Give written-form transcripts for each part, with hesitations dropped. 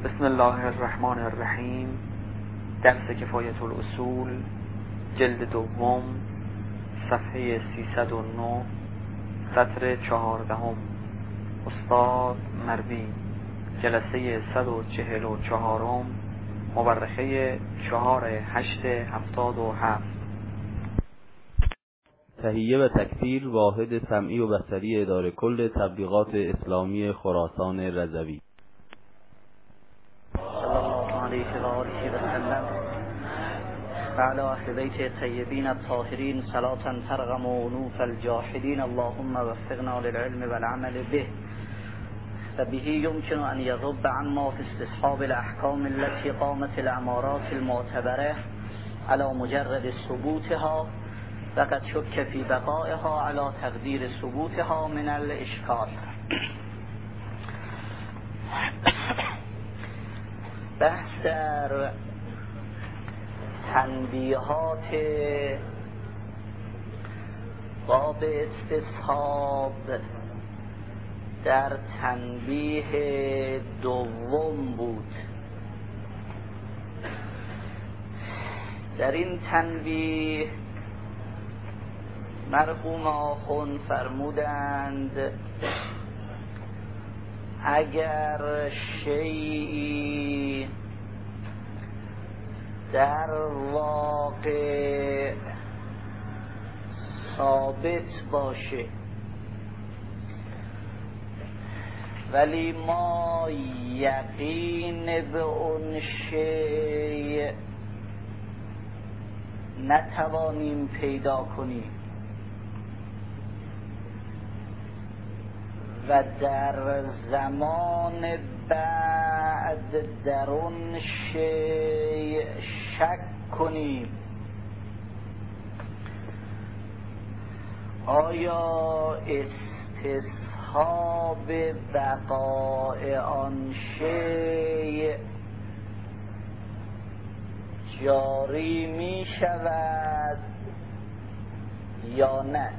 بسم الله الرحمن الرحیم. درس کفایت الاصول، جلد دوم، صفحه 309، سطر 14. استاد مروی، جلسه 144، مورخه 4/8/77. تهیه و تکثیر واحد سمعی و بصری اداره کل تبلیغات اسلامی خراسان رضوی. صلی الله علیه و آله و سلم و علی اهل بیت الطیبین الطاهرین صلاة ترغم عنوف الجاحدین. اللهم وفقنا للعلم والعمل به و به یمکن ان یذب عما فی استصحاب الاحکام التي قامت الامارات المعتبره على مجرد ثبوتها و قد شک فی بقائها على تقدیر ثبوتها من الاشکال. بحث در تنبیهات باب استصحاب در تنبیه دوم بود. در این تنبیه مرحوم آخوند فرمودند اگر شیئی در واقع ثابت باشه ولی ما یقین به اون شیء نتوانیم پیدا کنیم و در زمان بعد در اون شیء شک کنیم، آیا استصحاب بقاء آن شیء جاری می شود یا نه؟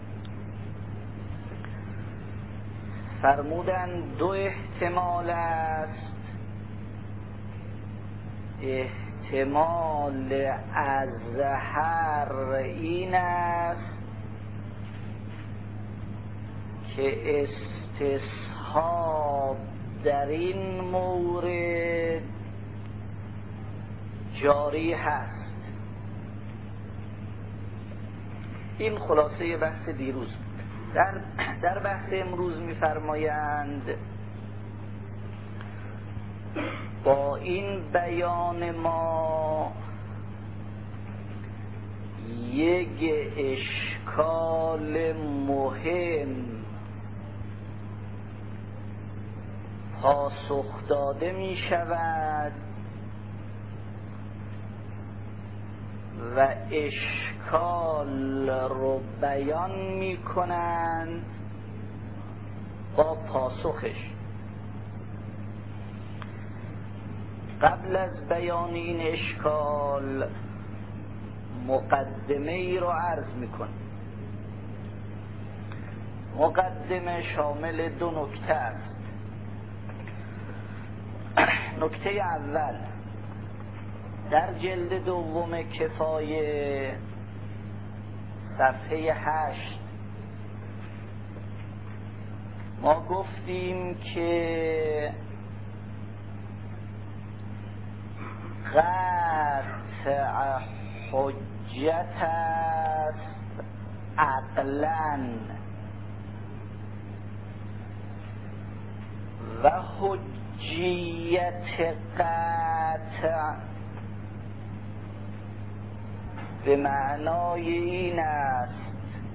فرمودن دو احتمال است. احتمال اظهر این است که استصحاب در این مورد جاری هست. این خلاصه بحث دیروز. در بحث امروز می‌فرمایند با این بیان ما یک اشکال مهم پاسخ داده می شود و اشکال رو بیان می کنند با پاسخش. قبل از بیان این اشکال مقدمه ای رو عرض می کنم. مقدمه شامل دو نکته است. نکته اول، در جلد دوم کفایه صفحه 8 ما گفتیم که قطع حجت است عقلاً و حجیت قطع به معنای این است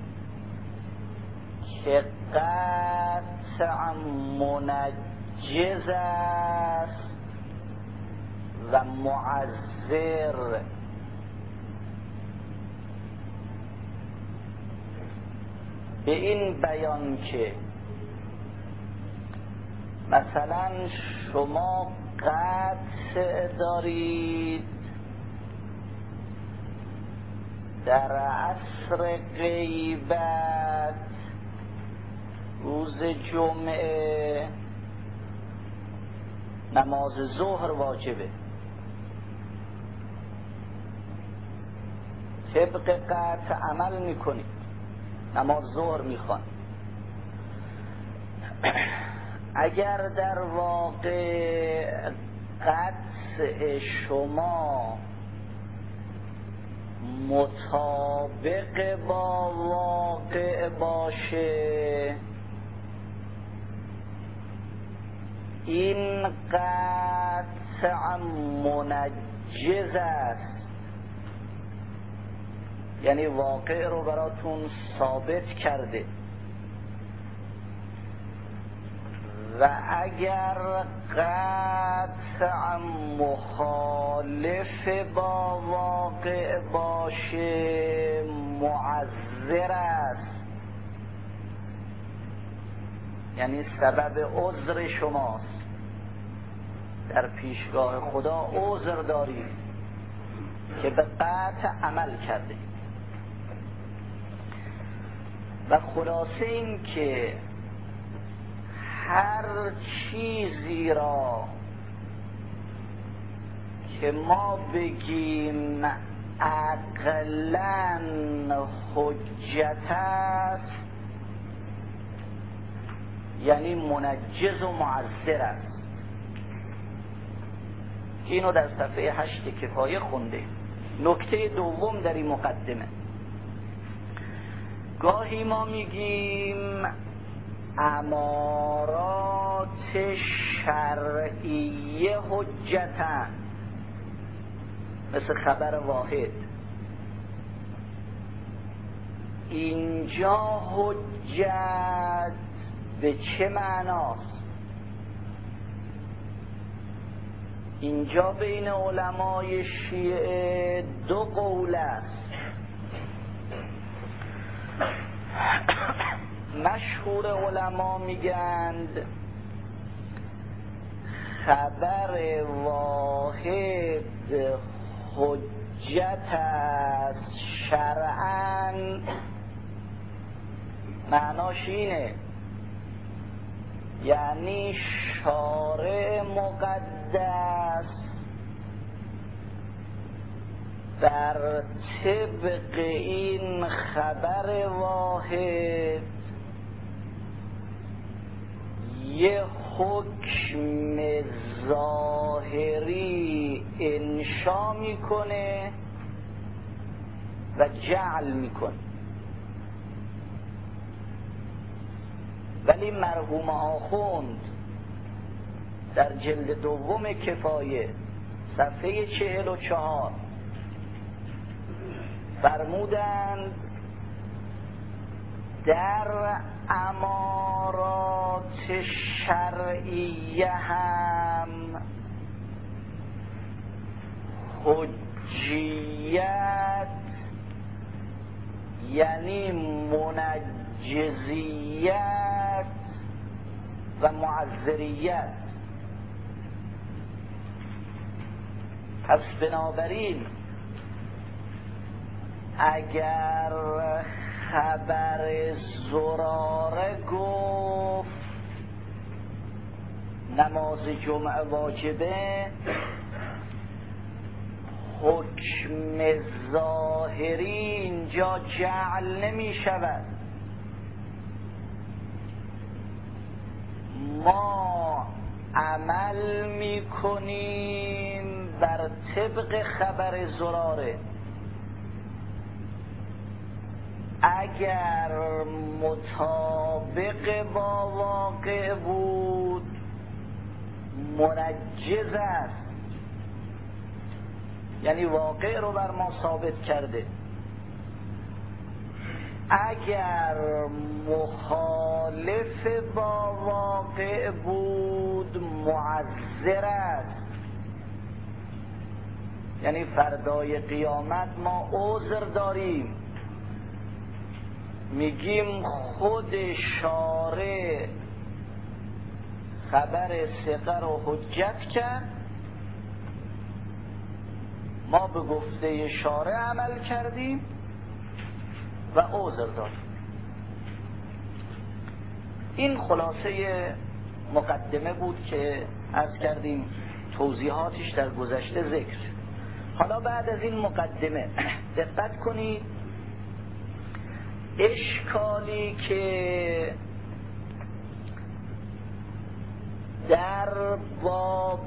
که قطع منجز است و معذر. به این بیان که مثلا شما قطع دارید در عصر غیبت روز جمعه نماز ظهر واجبه، طبق قطع عمل میکنید، نماز ظهر میخوان. اگر در واقع قطع شما مطابق با واقع باشه، این قطع منجز است، یعنی واقع رو براتون ثابت کرده. و اگر قطع مخالف با واقع باشه معذر است، یعنی سبب عذر شماست، در پیشگاه خدا عذر دارید که به قطع عمل کرده. و خلاصه این که هر چیزی را که ما بگیم عقلاً حجت است، یعنی منجز و معذر است. اینو در صفحه 8 کفایه خونده. نکته دوم در این مقدمه، گاهی ما میگیم امارات شرعیه حجتن، مثل خبر واحد. اینجا حجت به چه معناست؟ اینجا بین علمای شیعه دو قول است. مشهور علما میگند خبر واحد حجت است شرعاً، معناش اینه یعنی شارع مقدس در طبق این خبر واحد یه حکم ظاهری انشا میکنه و جعل میکنه. ولی مرحوم آخوند در جلد دوم کفایه صفحه 44 فرمودند در امارات شرعیه هم حجیت یعنی منجزیت و معذریت. پس بنابراین اگر خبر زراره گفت نماز جمعه واجبه، حکم ظاهری اینجا جعل نمی شود. ما عمل می کنیم بر طبق خبر زراره. اگر مطابق با واقع بود منجز است، یعنی واقع رو بر ما ثابت کرده. اگر مخالف با واقع بود معذر است، یعنی فردای قیامت ما عذر داریم، میگیم خود شارع خبر ثقه رو حجت کرد، ما به گفته شارع عمل کردیم و عذر داریم. این خلاصه مقدمه بود که عرض کردیم توضیحاتش در گذشته ذکر. حالا بعد از این مقدمه دقت کنید، اشکالی که در باب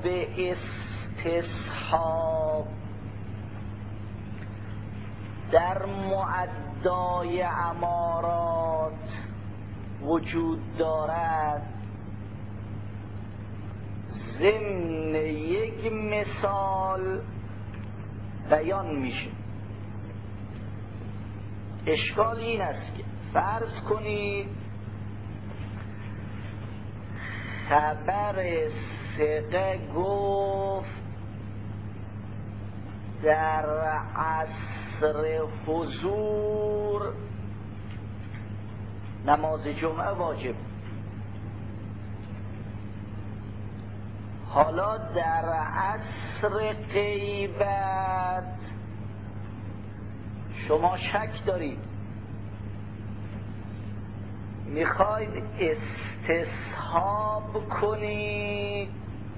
استصحاب در معدای امارات وجود دارد، ضمن یک مثال بیان میشه. اشکال این است که فرض کنید خبر ثقه گفت در عصر حضور نماز جمعه واجب. حالا در عصر غیبت شما شک دارید، میخواید استصحاب کنید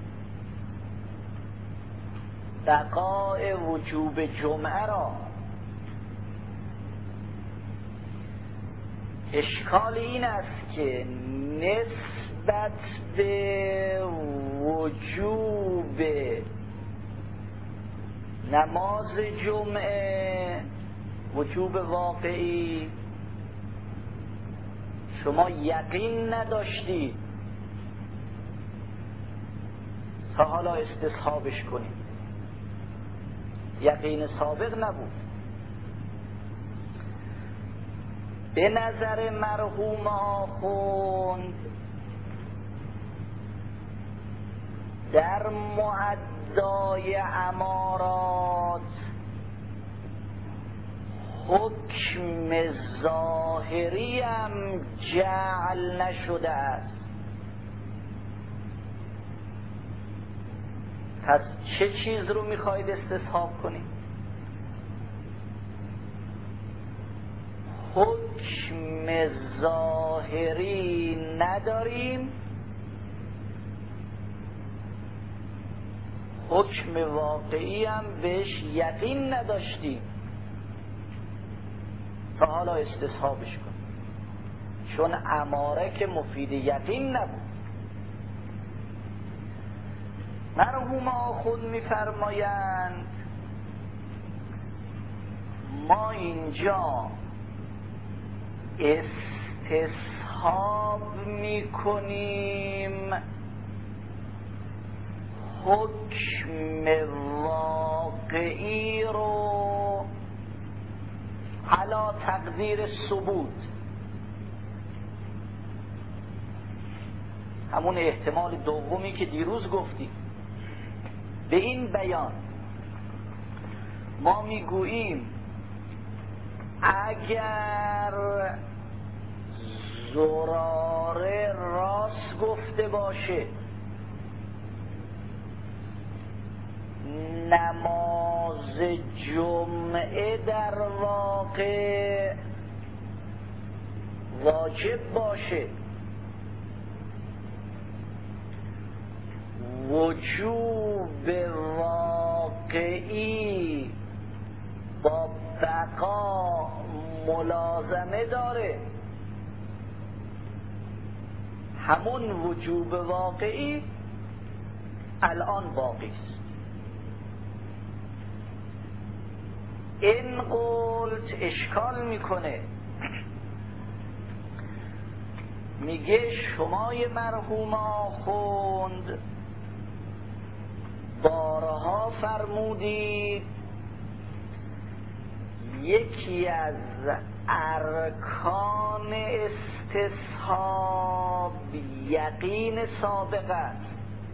بقای وجوب جمعه را. اشکال این است که نسبت به وجوب نماز جمعه، وجوب واقعی، شما یقین نداشتید تا حالا استصحابش کنید، یقین سابق نبود. به نظر مرحوم آخوند در معدای امارات حکم ظاهری هم جعل نشده است. پس چه چیز رو میخواید استصحاب کنید؟ حکم ظاهری نداریم، حکم واقعی هم بهش یقین نداشتیم تا حالا استصحابش کنیم، چون اماره که مفید یقین نبود. مرحوم آخوند میفرمایند ما اینجا استصحاب میکنیم حکم واقعی رو علی تقدیر ثبوت، همون احتمال دومی که دیروز گفتیم. به این بیان ما میگوییم اگر زراره راست گفته باشه نماز جمعه در واقع واجب باشه، وجوب واقعی با بقا ملازمه داره، همون وجوب واقعی الان باقی است. این قولت اشکال میکنه، میگه شمای مرحوم آخوند بارها فرمودید یکی از ارکان استصحاب یقین سابق است.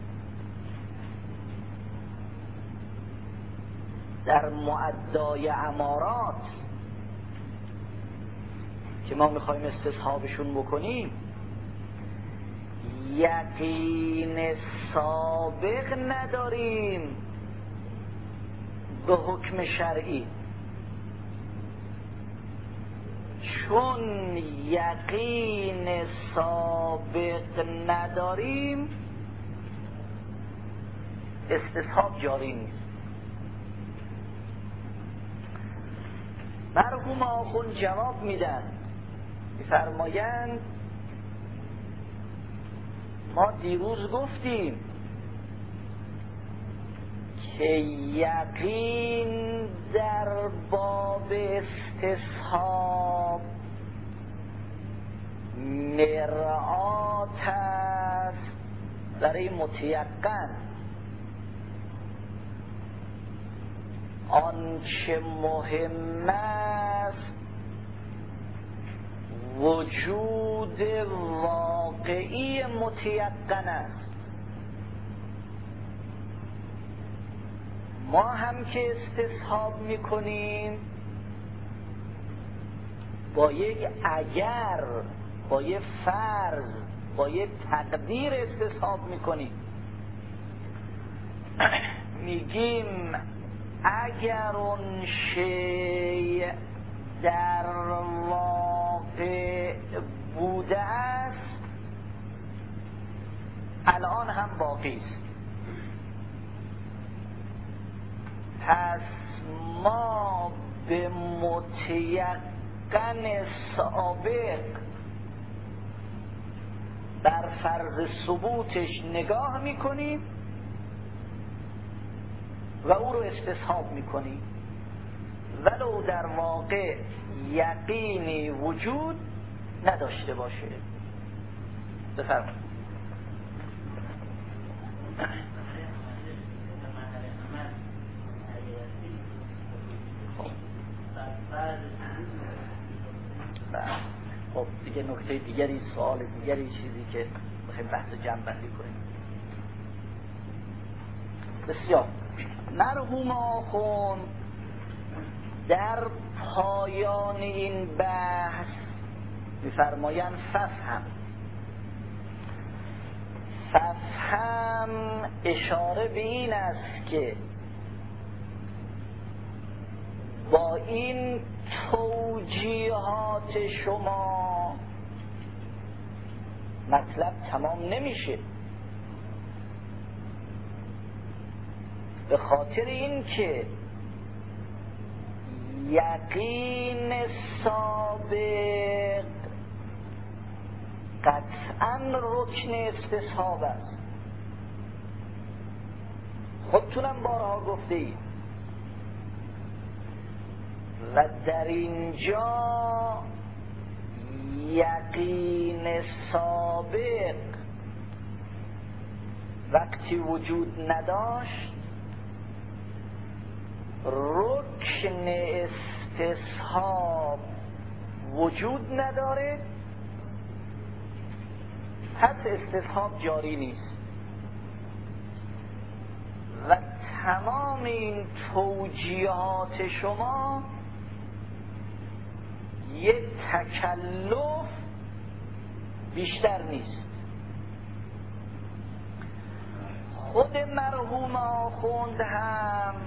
در معدای امارات که ما میخوایم استصحابشون بکنیم یقین سابق نداریم به حکم شرعی، چون یقین سابق نداریم استصحاب جاری نیست. مرحوم آخوند جواب میدن، میفرمایند ما دیروز گفتیم که یقین در باب استصحاب مرآت است برای متیقن. آنچه مهم است وجود واقعی متیقن است. ما هم که استصحاب میکنیم با یک اگر، با یک فرض، با یک تقدیر استصحاب میکنیم. میگیم اگر اون شیء در واقع بوده است الان هم باقی است. پس ما به متیقن سابق بر فرض ثبوتش نگاه میکنیم و او رو استصحاب میکنیم ولو در واقع یقینی وجود نداشته باشه. بفرمایید. خب دیگه نکته دیگری، سوال دیگری، چیزی که بخوایم بحث جمع بندی کنیم. بسیار. مرحوم آخوند در پایان این بحث می‌فرمایند ففهم اشاره به این است که با این توجیهات شما مطلب تمام نمیشه، به خاطر این که یقین سابق قطعاً رکن استصحاب است. خودتونم بارها گفته اید و در اینجا یقین سابق وقتی وجود نداشت رکن استصحاب وجود نداره، پس استصحاب جاری نیست. و تمام این توجیهات شما یک تکلف بیشتر نیست. خود مرحوم آخوند هم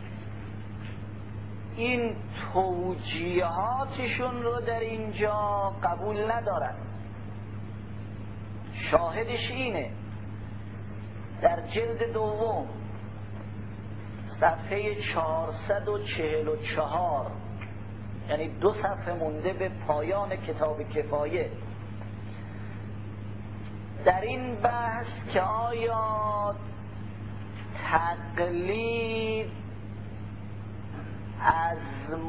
این توجیهاتشون رو در اینجا قبول ندارن. شاهدش اینه در جلد دوم صفحه 444، یعنی 2 صفحه مونده به پایان کتاب کفایه، در این بحث که آیا تقلید از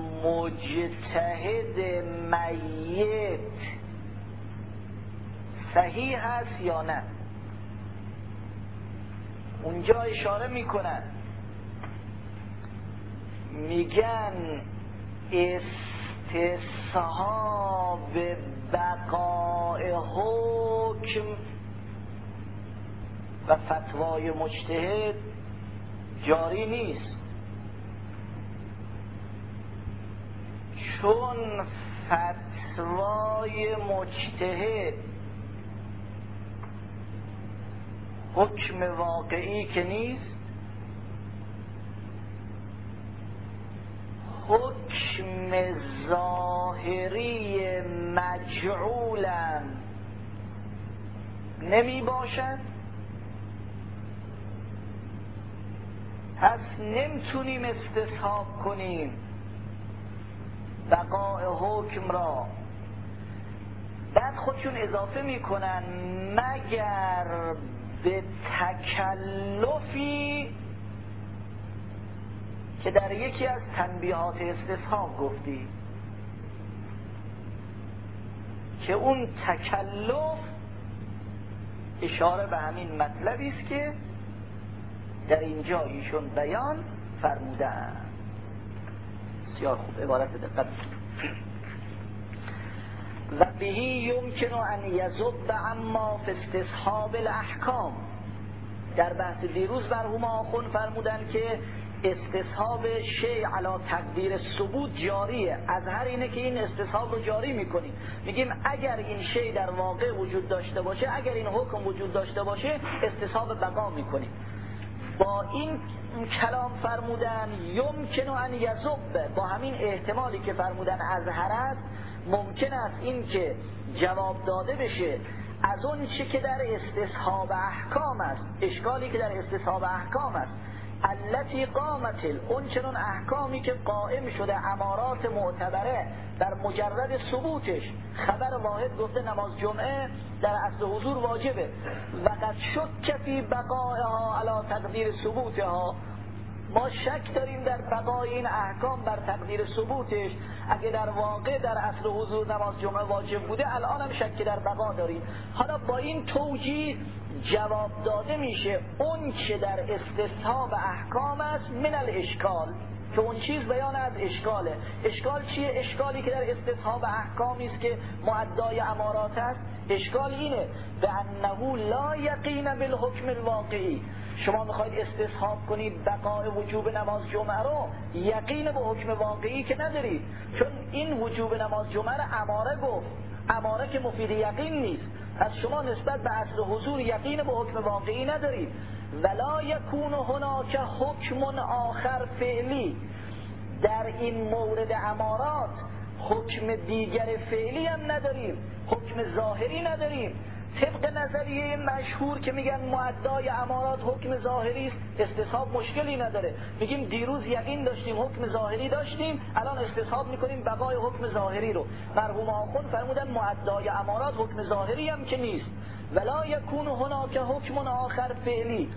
مجتهد میت صحیح هست یا نه، اونجا اشاره میکنن، میگن استصحاب بقاء حکم و فتوای مجتهد جاری نیست، چون فتوای مجتهد حکم واقعی که نیست، حکم ظاهری مجعولم نمی باشد، پس نمیتونیم استصحاب کنیم بقای حکم را. بعد خودشون اضافه میکنن مگر به تکلفی که در یکی از تنبیهات استصحاب گفتی که اون تکلف اشاره به همین مطلبی است که در اینجا ایشون بیان فرمودن. بسیار خوب، عبارت دقت. و بهی یمکن ان یذب عما فی استصحاب الاحکام. در بحث دیروز مرحوم آخوند فرمودن که استصحاب شیء علی تقدیر ثبوت جاریه. از هر اینه که این استصحاب رو جاری میکنیم، میگیم اگر این شیء در واقع وجود داشته باشه، اگر این حکم وجود داشته باشه، استصحاب بقا میکنیم. با این کلام فرمودن یمکن ان یذب، با همین احتمالی که فرمودن از هر است، ممکن است این که جواب داده بشه از اون چی که در استصحاب احکام است، اشکالی که در استصحاب احکام است، التي قامت، اون چنون احکامی که قائم شده امارات معتبره در مجرد ثبوتش. خبر واحد گفته نماز جمعه در اصل حضور واجبه، و قد شک فی بقائها علی تقدیر ثبوتها. ما شک داریم در بقای این احکام بر تقدیر ثبوتش. اگه در واقع در اصل حضور نماز جمعه واجب بوده، الان هم شک در بقا داریم. حالا با این توجیه جواب داده میشه اون که در استصحاب احکام است من الاشکال، که اون چیز بیان از اشکاله. اشکال چیه؟ اشکالی که در استصحاب احکامی است که معدای امارات است. اشکال اینه به انه لا یقین بالحکم الواقعی. شما میخواید استصحاب کنید بقای وجوب نماز جمعه رو، یقین به حکم واقعی که ندارید، چون این وجوب نماز جمعه رو اماره گفت، اماره که مفید یقین نیست. از شما نسبت به اصل حضور یقین به حکم واقعی ندارید. ولا یکون هناک حکم آخر فعلی، در این مورد امارات حکم دیگر فعلی هم نداریم، حکم ظاهری نداریم. طبق نظریه مشهور که میگن معدای امارات حکم ظاهری است، استصحاب مشکلی نداره. میگیم دیروز یقین داشتیم حکم ظاهری داشتیم، الان استصحاب میکنیم بقای حکم ظاهری رو. مرحوم آخوند فرمودن معدای امارات حکم ظاهری هم که نیست. ولا یکون هناک حکم آخر فعلی،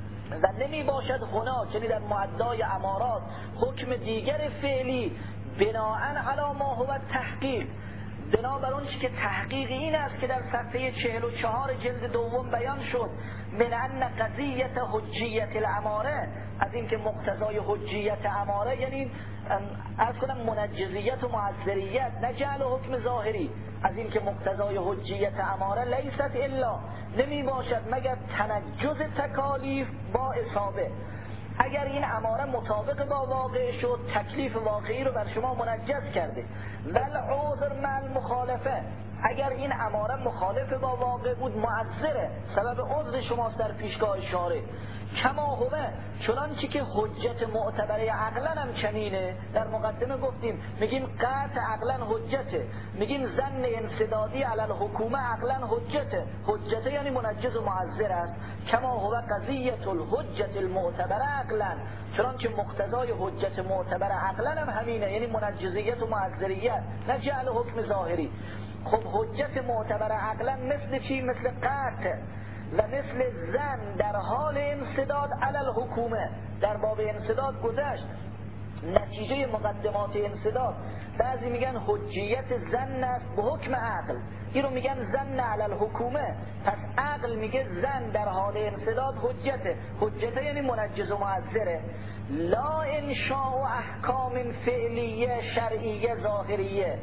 و نمی باشد هناک، یعنی در معدای امارات حکم دیگر فعلی، بناءً علی ما هو تحقیق، بنابر اون چی که تحقیق این است که در صفحه 44 جلد دوم بیان شد، من ان قضیت حجیت الاماره، از این که مقتضای حجیت اماره یعنی از کنم منجزیت و معذریت، نه جعل حکم ظاهری، از این که مقتضای حجیت اماره لیست الا، نمی باشد مگر تنجز تکالیف با اصابه. اگر این اماره مطابق با واقع شد، تکلیف واقعی رو بر شما منجز کرده. ول عذر مع المخالفه، اگر این اماره مخالف با واقع بود، معذره، سبب عذر شماست در پیشگاه شارع. کما هوه، چنانچه که حجت معتبره عقلا هم چنینه. در مقدمه گفتیم میگیم قطع عقلا حجته، میگیم ظن انسدادی علی الحکومه عقلا حجته، حجته یعنی منجز و معذر است. کما هوه قضیت الحجت المعتبره عقلا، چنانچه مقتضای حجت معتبره عقلا هم همینه، یعنی منجزیت و معذریت، نه جعل حکم ظاهری. خب حجت معتبره عقلا مثل چی؟ مثل قطع و مثل زن در حال انسداد علی الحکومه. در باب انسداد گذشت نتیجه مقدمات انسداد، بعضی میگن حجیت زن است به حکم عقل، این رو میگن زن علی الحکومه. پس عقل میگه زن در حال انسداد حجته، حجته یعنی منجز و معذره. لا انشاء احکام فعلیه شرعیه ظاهریه،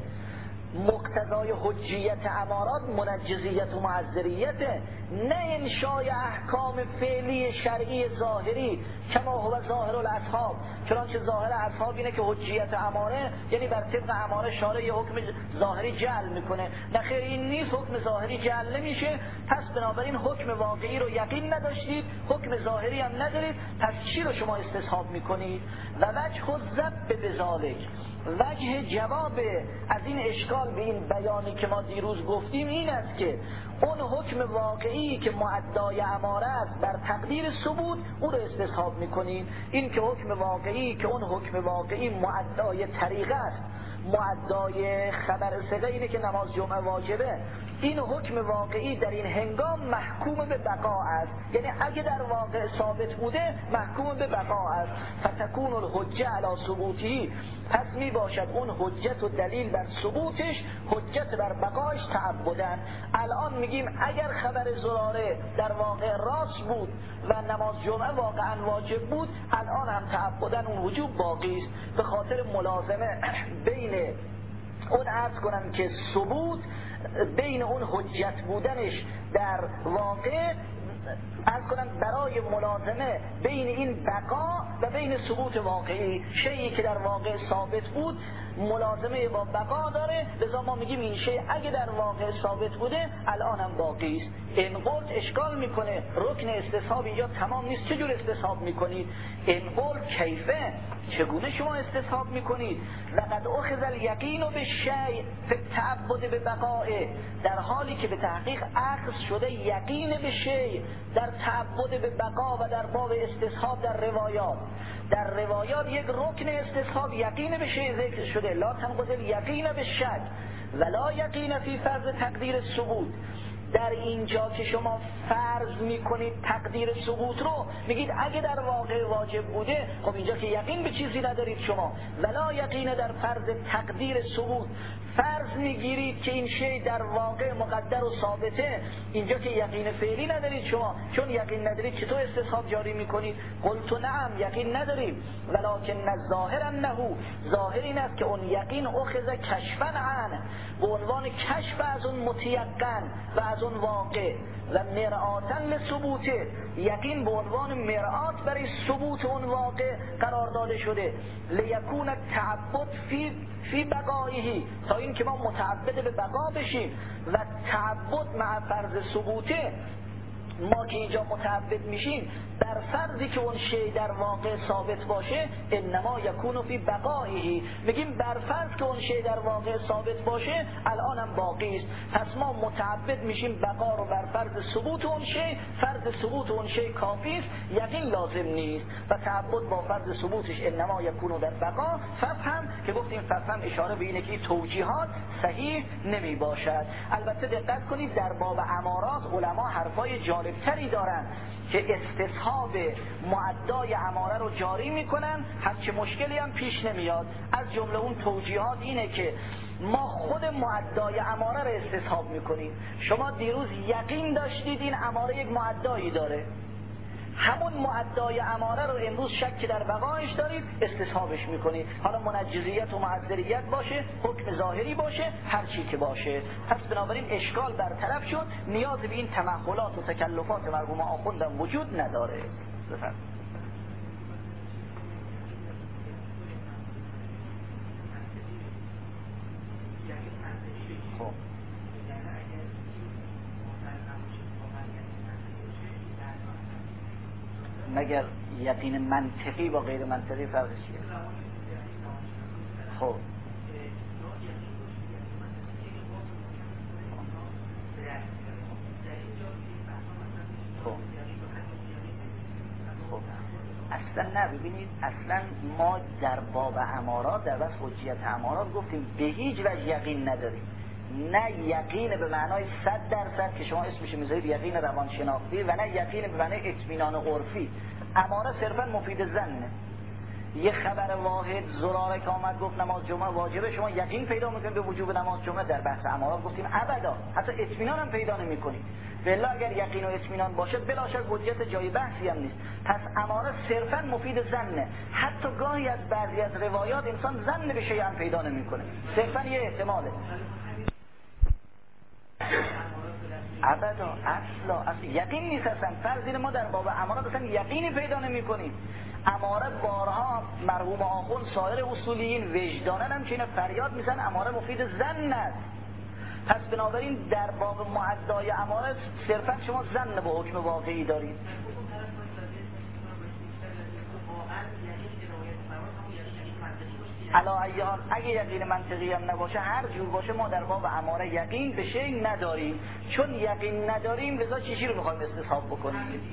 مقتضای حجیت امارات منجزیت و معذریته، نه انشای احکام فعلی شرعی ظاهری. کما هو ظاهر الاصحاب، چنانچه ظاهر اصحاب اینه که حجیت اماره یعنی بر طبق اماره شارع یه حکم ظاهری جعل میکنه. نه خیر، این نیست، حکم ظاهری جعل نمیشه. پس بنابراین حکم واقعی رو یقین نداشتید، حکم ظاهری هم ندارید، پس چی رو شما استصحاب میکنید؟ و وجه الضب بذالک، وجه جواب از این اشکال اشکال به این بیانی که ما دیروز گفتیم این است که اون حکم واقعی که معدای اماره است بر تقدیر ثبوت او رو استصحاب میکنیم. این که حکم واقعی که اون حکم واقعی معدای طریقه است، معدای خبر ثقه اینه که نماز جمعه واجبه، این حکم واقعی در این هنگام محکوم به بقا است. یعنی اگه در واقع ثابت بوده محکوم به بقا است. فتکون الحجه علی ثبوتی، پس می باشد اون حجت و دلیل بر ثبوتش حجت بر بقاش تعبدن. الان میگیم اگر خبر زراره در واقع راست بود و نماز جمعه واقعا واجب بود، الان هم تعبدن اون وجوب باقی است، به خاطر ملازمه بین اون عرض کنم که ثبوت بین اون حجت بودنش در واقع عرض کنم برای ملازمه بین این بقا و بین ثبوت واقعی، شیئی که در واقع ثابت بود ملازمه با بقا داره، لذا ما میگیم این شیء اگه در واقع ثابت بوده الان هم باقی است. این قلت اشکال میکنه، رکن استصحاب اینجا تمام نیست، چجور استصحاب میکنید؟ این قلت کیفه، چگونه شما استصحاب میکنید؟ لقد اخذ الیقین بالشیء فی التعبد ببقائه، در حالی که به تحقیق اخذ شده یقین به شیء در تعبد به بقا و در باب استصحاب در روایات. در روایات یک رکن استصحاب یقین به شیء ذکر شده، لا تنقض الیقین بالشک ولا یقین فی فرض تقدیر ثبوت. در اینجا که شما فرض میکنید تقدیر ثبوت رو، میگید اگه در واقع واجب بوده، خب اینجا که یقین به چیزی ندارید شما. ولا یقین در فرض تقدیر ثبوت، فرض میگیرید که این شی در واقع مقدر و ثابته، اینجا که یقین فعلی ندارید شما. چون یقین ندارید چطور استصحاب جاری میکنید؟ قلت نعم، یقین نداریم، ولکن الظاهر انه، ظاهر این است که اون یقین اخذ کشفا عنه، به عنوان کشف از اون متیقن و از اون واقع، و مرآتا لثبوته، یقین به عنوان مرآت برای ثبوت اون واقع قرار داده شده. لیکون التعبد فی بقائه، تا این که ما متعبد به بقا بشیم، و تعبد مع فرض ثبوته، ما که اینجا متعبد میشیم در فرضی که اون شی در واقع ثابت باشه، انما یکون فی بقائه، میگیم بر فرض که اون شی در واقع ثابت باشه الان هم باقی است، پس ما متعبد میشیم بقا رو بر فرض ثبوت اون شی، فرض ثبوت اون شی کافی است، یقین لازم نیست، و تعبد با فرض ثبوتش انما یکون در بقا. ففهم که گفتیم ففهم اشاره به اینه که توجیهات صحیح نمی باشد. البته دقت کنید در باب امارات علما حرفای جالبتری دارن که استصحاب معدای اماره رو جاری میکنن، هرچه مشکلی هم پیش نمیاد. از جمله اون توجیهات اینه که ما خود معدای اماره رو استصحاب میکنیم. شما دیروز یقین داشتید این اماره یک معدایی داره، همون معدای اماره رو امروز شک در بقایش دارید، استصحابش میکنید. حالا منجزیت و معذریت باشه، حکم ظاهری باشه، هر چی که باشه. پس بنابراین اشکال برطرف شد، نیاز به این تمحلات و تکلفات مرحوم آخوندم وجود نداره. بفرمایید. مگر یقین منطقی با غیر منطقی فرقش چیه؟ خب اصلا نه، ببینید اصلا ما در باب امارات در بس حجیت امارات گفتیم به هیچ وجه یقین نداریم. نه یقین به معنای 100% که شما اسمش میذارید یقین روانشناختی، و نه یقین به معنای اطمینان عرفی. اماره صرفا مفید ظنه. یه خبر واحد زراره که آمد گفت نماز جمعه واجبه، شما یقین پیدا میکنید به وجوب نماز جمعه؟ در بحث امارات گفتیم ابدا، حتی اطمینان هم پیدا نمیکنید. بالله اگر یقین و اطمینان باشه بلا شک حجت جای بحثی هم نیست. پس اماره صرفا مفید ظنه. حتی گاهی از بعضی از روایات انسان ظن به شیء هم پیدا نمیکنه، صرفا یه احتماله. ابدا اصلا یقین نیست. اصلا فرض اینه ما در باب امارات اصلا یقینی پیدا نمی کنیم. اماره بارها مرحوم آخوند سایر اصولیین وجدانن هم که اینو فریاد میزن اماره مفید ظن است. پس بنابراین در باب معدای اماره صرفا شما ظن با حکم واقعی دارید. علا اگه یقین منطقی هم نباشه، هر جور باشه، ما در باب اماره یقین به شیء نداریم. چون یقین نداریم لذا چیزی رو میخوایم استصحاب بکنیم.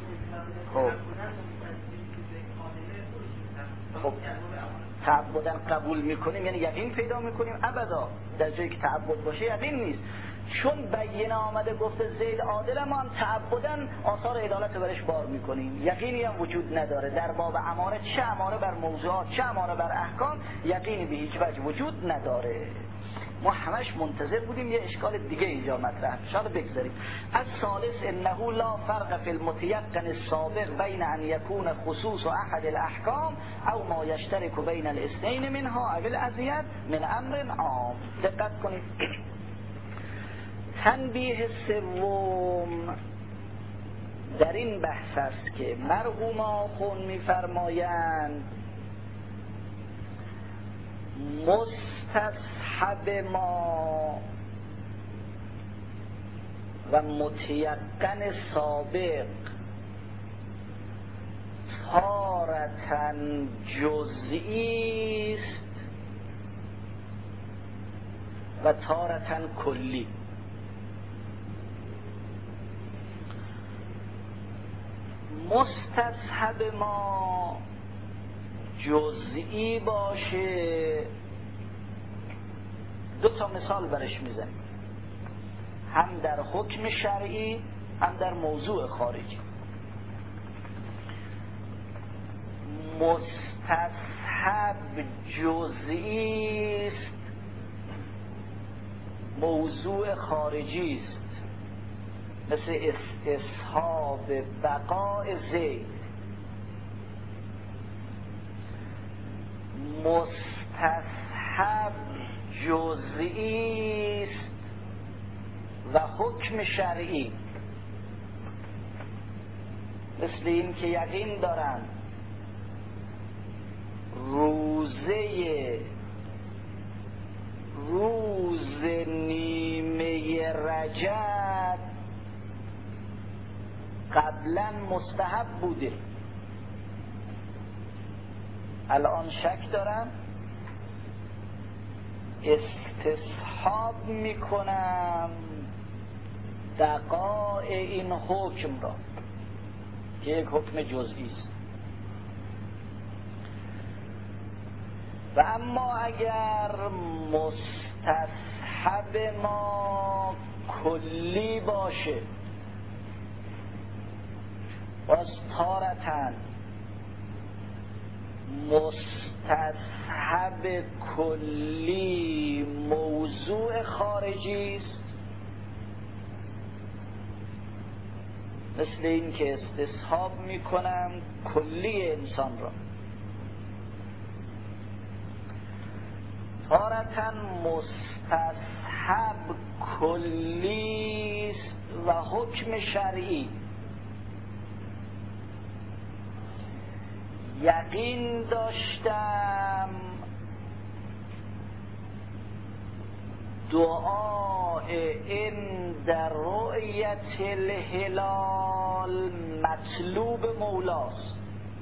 خب تعبداً قبول میکنیم یعنی یقین پیدا میکنیم؟ ابدا. در جایی که تعبد باشه یقین نیست. چون بینه آمده گفته زید عادل، ما هم تعبداً آثار عدالت برش بار میکنیم، یقینی هم وجود نداره. در باب اماره، چه اماره بر موضوعات چه اماره بر احکام، یقینی به هیچ وجه وجود نداره. ما همش منتظر بودیم یه اشکال دیگه اینجا مطرح بشه. حالا بگذاریم. الثالث انه لا فرق فی المتيقن السابق بین ان یکون خصوص احد الاحکام او ما یشترک بین الاثنین منها او الازید من امر عام. دقت کنید. تنبیه سوم در این بحث است که مرحوم آخوند می‌فرمایند مستصحب ما و متیقن سابق تارةً جزئی است و تارةً کلی. مستصحب ما جزئی باشه، دو تا مثال برش میزنیم، هم در حکم شرعی هم در موضوع خارجی. مستصحب جزئی است، موضوع خارجی است، مثل استصحاب بقاء زید. مستصحب جزئی است و حکم شرعی، مثل این که یقین دارن روز نیمه رجب قبلا مستحب بوده، الان شک دارم، استصحاب میکنم بقاء این حکم را که یک حکم جزئی است. و اما اگر مستصحب ما کلی باشه، باز تارةً مستصحب کلی موضوع خارجی است، مثل این که استصحاب میکنم کلی انسان را. تارةً مستصحب کلی است و حکم شرعی، یقین داشتم دعای این در رؤیت الهلال مطلوب مولاست،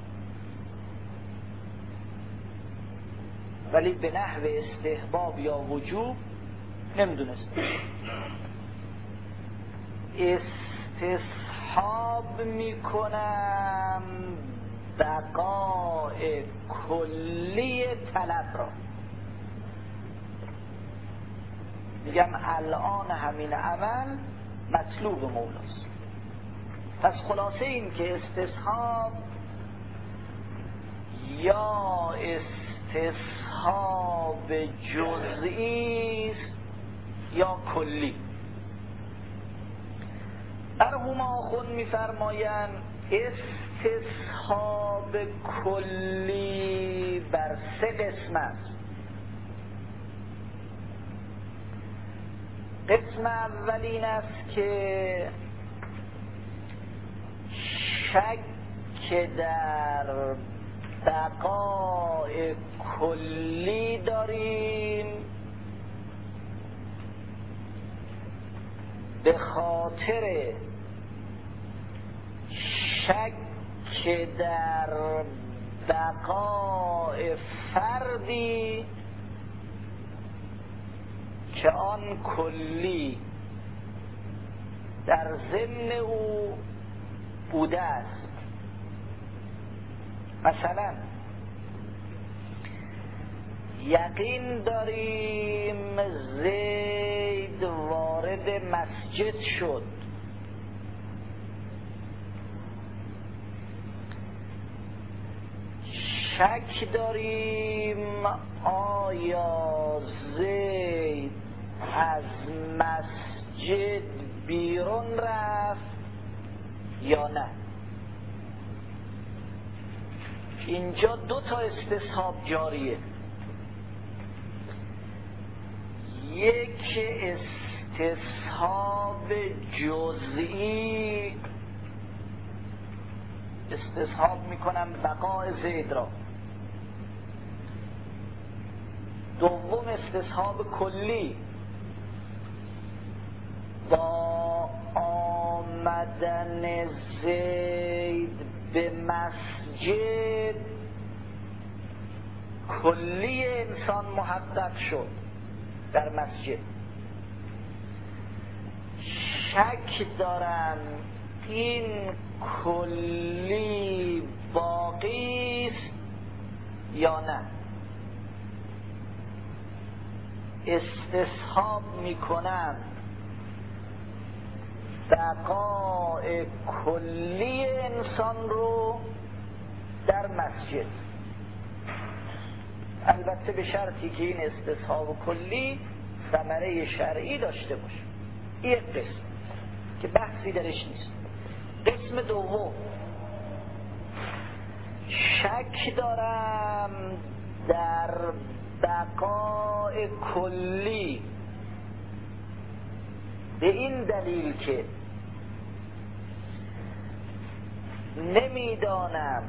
ولی به نحو استحباب یا وجوب نمیدونست. استصحاب میکنم بقاء کلی طلب را، میگم الان همین عمل مطلوب مولاست. پس خلاصه این که استصحاب یا استصحاب جزئی است یا کلی. مرحوم آخوند میفرمایند استصحاب کلی بر سه قسم است. قسم اول این است که شک در بقاء کلی داریم به خاطر شک در بقاء فردی که آن کلی در ضمن او بوده است. مثلا یقین داریم زید وارد مسجد شد، شک داریم آیا زید از مسجد بیرون رفت یا نه. اینجا دو تا استصحاب جاریه. یک استصحاب جزئی، استصحاب میکنم بقاء زید را. دوم استصحاب کلی، با آمدن زید به مسجد کلی انسان محقق شد در مسجد. شک دارم این کلی باقی است یا نه. استصحاب میکنم بقاء کلی انسان رو در مسجد، البته به شرطی که این استصحاب کلی ثمره شرعی داشته باشه. یک قسم که بحثی درش نیست. قسم دوم، شک دارم در بقاء کلی به این دلیل که نمیدانم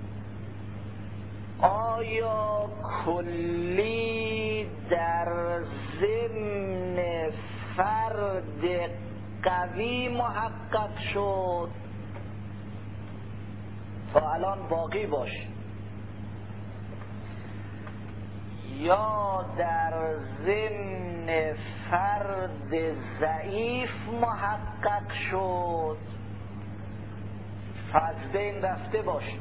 آیا کلی در ضمن فرد قوی محقق شد تا الان باقی باشه یا در ضمن فرد ضعیف محقق شد از بین رفته باشه.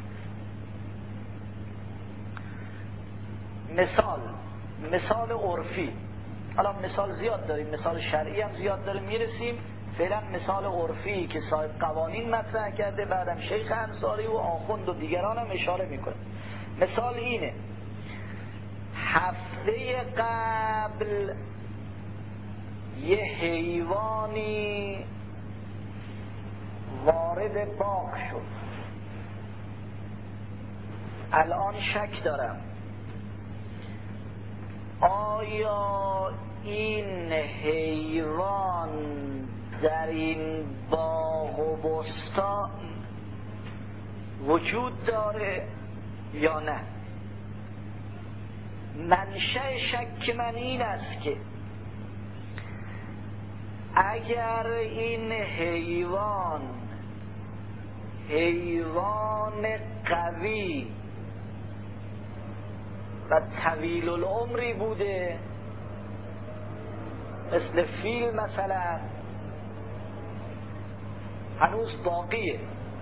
مثال عرفی، حالا مثال زیاد داریم، مثال شرعی هم زیاد داریم میرسیم. فعلا مثال عرفی که صاحب قوانین مطرح کرده، بعدم شیخ انصاری و آخوند و دیگران هم اشاره میکنه. مثال اینه: هفته قبل یه حیوانی وارد باغ شد، الان شک دارم آیا این حیوان در این باغ و بستان وجود داره یا نه. منشأ شک من این است که اگر این حیوان قوی و طویل العمری بوده، مثل فیل مثلا، هنوز باقیه،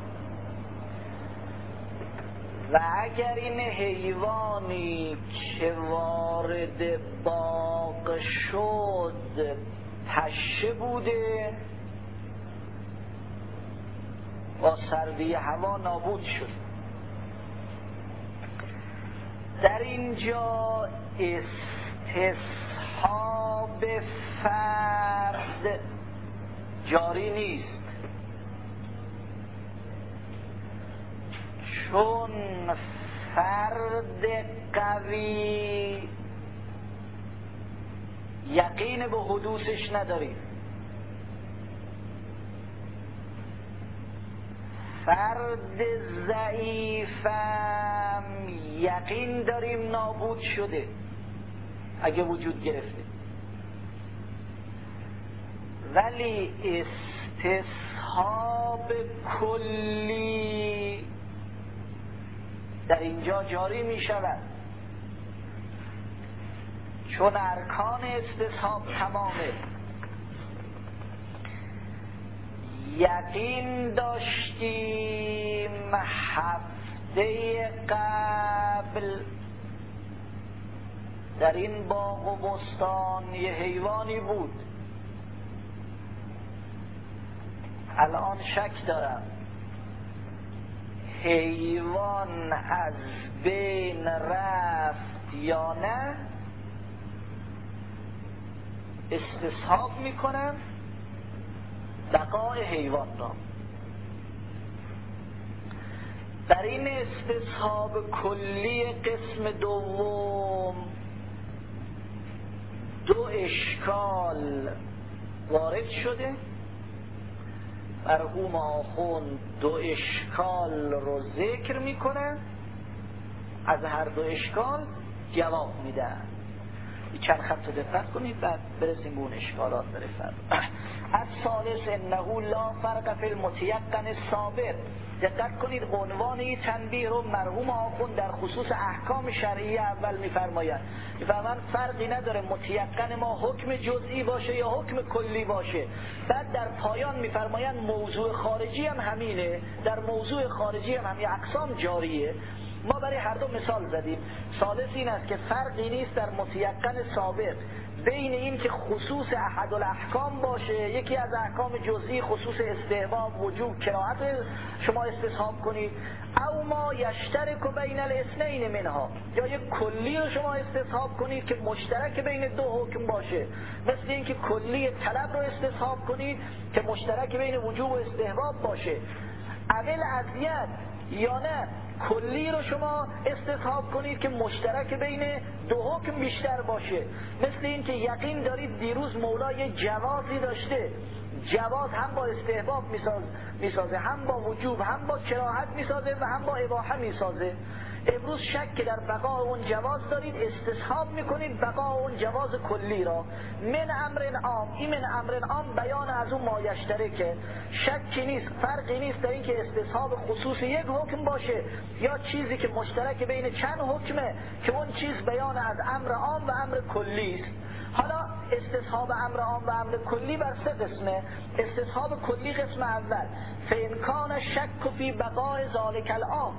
و اگر این حیوانی که وارد باغ شد پشه بوده، با سردی هوا نابود شد. در اینجا استصحاب فرد جاری نیست، چون فرد قوی یقین به حدوثش نداریم، فرد ضعیفم یقین داریم نابود شده اگه وجود گرفته. ولی استصحاب کلی در اینجا جاری می شود، چون ارکان استصحاب تمامه. یقین داشتیم هفته قبل در این باغ و بستان یه حیوانی بود، الان شک دارم حیوان از بین رفت یا نه. استصحاب میکنم بقای حیوان را. در این استصحاب کلی قسم دوم دو اشکال وارد شده. مرحوم آخوند دو اشکال رو ذکر میکنه، از هر دو اشکال جواب میدن. چند خط رو دقت کنید بعد برسیم به اون اشکالات برسیم. از ثالث انه لا فرق فی المتیقن الثابت. دقت کنید عنوان این تنبیه رو مرحوم آخوند در خصوص احکام شرعی اول میفرمایند. میفرمایند فرقی نداره متیقن ما حکم جزئی باشه یا حکم کلی باشه. بعد در پایان میفرمایند موضوع خارجی هم همینه، در موضوع خارجی هم همین اقسام جاریه. ما برای هر دو مثال زدیم. ثالث این است که فرقی نیست در متیقن ثابت بین این که خصوص احد الاحکام باشه، یکی از احکام جزئی خصوص استحباب وجوب کراهت شما استصحاب کنید، او ما یشترک بین الاثنین منها، یا یک کلی رو شما استصحاب کنید که مشترک بین دو حکم باشه، مثل اینکه کلی طلب رو استصحاب کنید که مشترک بین وجوب و استحباب باشه. اول اذیت یا نه کلی رو شما استصحاب کنید که مشترک بین دو حکم بیشتر باشه. مثل این که یقین دارید دیروز مولا یه جوازی داشته، جواز هم با استحباب میسازه، هم با وجوب، هم با کراهت میسازه و هم با اباحه میسازه. امروز شک در بقا اون جواز دارید، استصحاب میکنید بقا اون جواز کلی را. من امر عام، این من امر عام بیان از اون مایشترکه. شکی نیست، فرقی نیست در این که استصحاب خصوص یک حکم باشه یا چیزی که مشترک بین چند حکمه که اون چیز بیان از امر عام و امر کلی است. حالا استصحاب امر عام و امر کلی بر سه قسمه. استصحاب کلی قسم اول، فإن شک فی بقاء ذلک العام،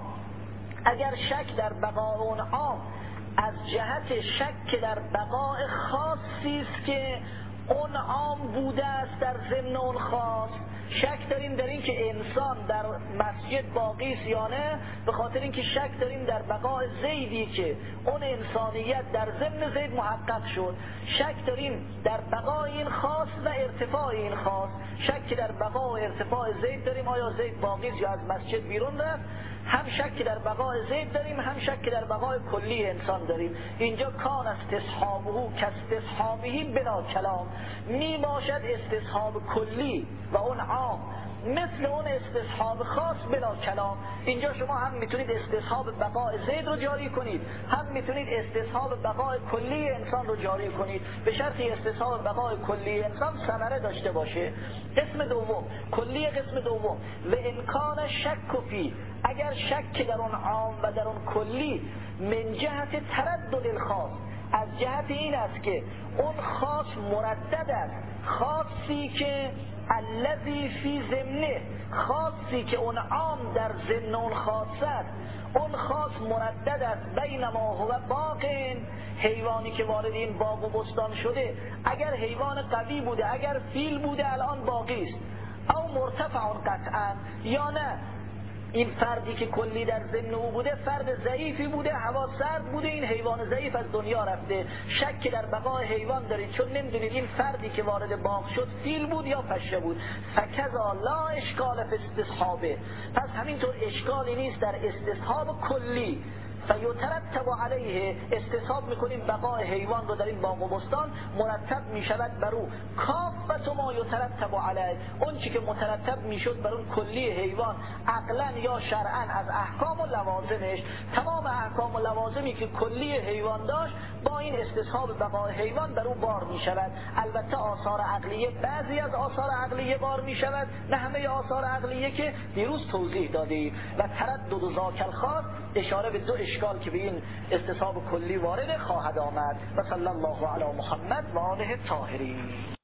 اگر شک در بقاء اون عام از جهت شک در بقاء خاصی است که اون عام بوده است در ضمن اون خاص، شک داریم در این که انسان در مسجد باقی است یا نه، به خاطر اینکه شک داریم در بقاء زیدی که اون انسانیت در ضمن زید محقق شد، شک داریم در بقاء این خاص و ارتفاع این خاص، شک در بقاء و ارتفاع زید داریم آیا زید باقی است یا از مسجد بیرون رفت، هم شک در بقاء زید داریم هم شک در بقاء کلی انسان داریم. اینجا کان استصحابه کاستصحابه بلا کلام، می باشد استصحاب کلی و اون عام مثل اون استصحاب خاص بلا کلام. اینجا شما هم میتونید استصحاب بقاء زید رو جاری کنید، هم میتونید استصحاب بقاء کلی انسان رو جاری کنید، به شرطی استصحاب بقاء کلی انسان ثمره داشته باشه. قسم دوم، کلی قسم دوم، و امکان شک فی، اگر شک در اون عام و در اون کلی من جهت تردد الخاص، از جهت این است که اون خاص مردد است، خاصی که الذی فی ضمنه، خاصی که اون عام در ضمن اون خاص است، اون خاص مردد است بین ما هو باقٍ، حیوانی که وارد این باغ و بستان شده اگر حیوان قوی بوده، اگر فیل بوده الان باقی است، او مرتفع قطعا، یا نه این فردی که کلی در ضمن او بوده فرد ضعیفی بوده، هوا سرد بوده، این حیوان ضعیف از دنیا رفته، شک در بقای حیوان دارید چون نمیدونید این فردی که وارد باغ شد فیل بود یا پشه بود. فکذا لا اشکال فی استصحابه، پس همینطور اشکالی نیست در استصحاب کلی. فیترتب علیه، استصحاب میکنیم بقای حیوان رو در این باغ و بستان، مرتب میشود بر او کافت ما یترتب علیه، اون چی که مترتب میشد بر اون کلی حیوان عقلا یا شرعا از احکام و لوازمش، تمام احکام و لوازمی که کلی حیوان داشت با این استصحاب بقای حیوان بر او بار میشود. البته آثار عقلیه، بعضی از آثار عقلیه بار میشود، نه همه آثار عقلیه که دیروز توضیح دادیم. و تردد ذاک الخاص اشاره به دو اشکال که به این استصحاب کلی وارد خواهد آمد. و صلی الله علی محمد و آله الطاهرین.